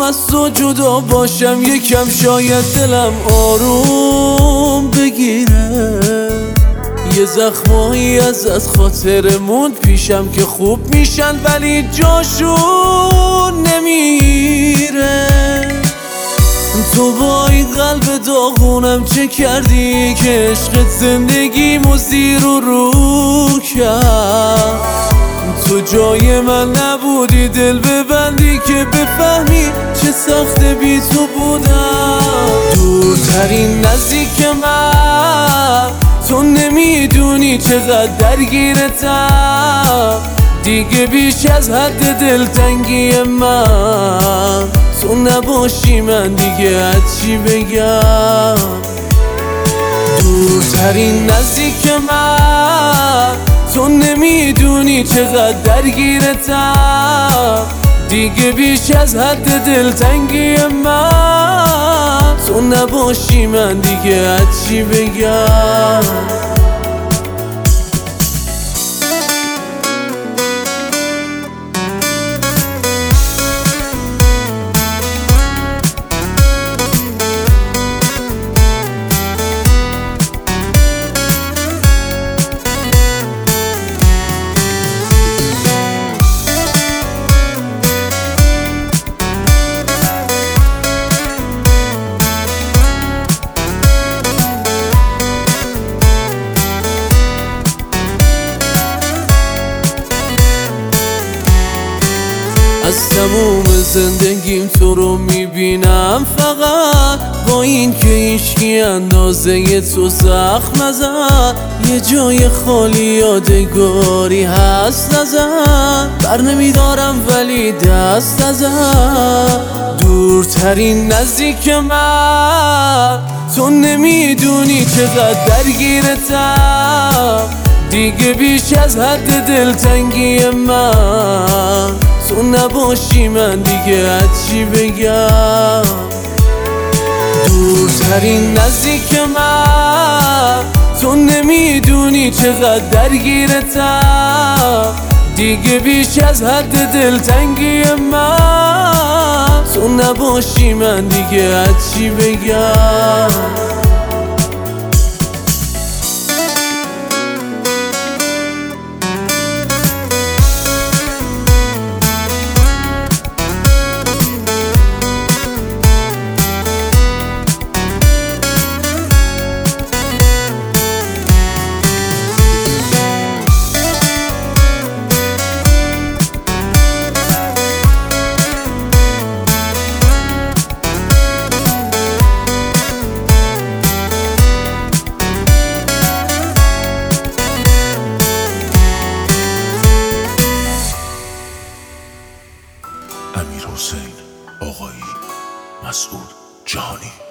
از تو جدا باشم یکم شاید دلم آروم بگیره. یه زخمایی ازت خاطر موند پیشم که خوب میشن ولی جاشون نمیره. تو با این قلب داغونم چه کردی که عشقت زندگیمو زیر و رو کرد؟ تو جای من نبودی دل ببندی که بفهمی چه سخته بی تو بودم. دورترین نزدیک من تو نمیدونی چقدر درگیرتم. دیگه بیش از حد دلتنگی من تو نباشی من دیگه از چی بگم. دورترین نزدیک من تو نمیدونی چقدر درگیرتم. دیگه بیش از حد دلتنگی من تو نباشی من دیگه از چی بگم. از تموم زندگیم تو رو میبینم فقط، با این که هیچکی اندازه تو زخم نزد. یه جای خالی یادگاری هست نزد، بر نمیدارم ولی دست نزد. دورترین نزدیک من تو نمیدونی چقدر درگیرتم. دیگه بیش از حد دلتنگی من تو نباشی من دیگه از چی بگم. دورترین نزدیک من تو نمیدونی چقدر درگیرتم. دیگه بیش از حد دلتنگی من تو نباشی من دیگه از چی بگم. امیرحسین آقایی، مسعود جهانی.